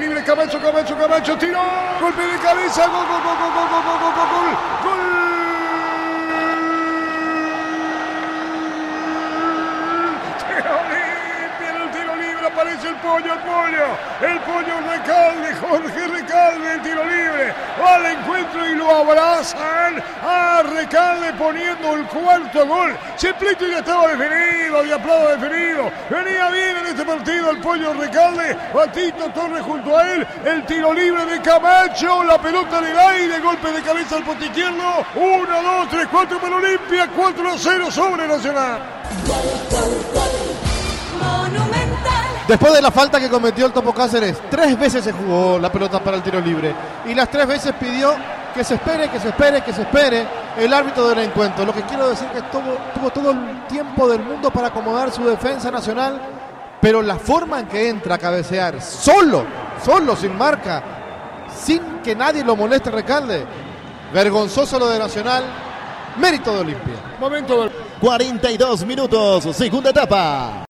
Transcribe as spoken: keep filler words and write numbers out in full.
libre, Camacho, Camacho, Camacho, tiro, golpe de cabeza, gol, gol, gol, gol, gol, gol, gol, gol, gol, gol. Aparece el pollo, el pollo, el pollo Recalde, Jorge Recalde, el tiro libre, va al encuentro y lo abrazan a Recalde poniendo el cuarto gol. Si el pleito ya estaba definido, había aplauso definido, venía bien en este partido el pollo Recalde, Batito Torres junto a él, el tiro libre de Camacho, la pelota en el aire, golpe de cabeza al poste izquierdo, uno, dos, tres, cuatro para Olimpia, cuatro a cero sobre Nacional. Después de la falta que cometió el Topo Cáceres, tres veces se jugó la pelota para el tiro libre. Y las tres veces pidió que se espere, que se espere, que se espere el árbitro del encuentro. Lo que quiero decir es que tuvo, tuvo todo el tiempo del mundo para acomodar su defensa Nacional, pero la forma en que entra a cabecear, solo, solo, sin marca, sin que nadie lo moleste, Recalde, vergonzoso lo de Nacional, mérito de Olimpia. Momento del cuarenta y dos minutos, segunda etapa.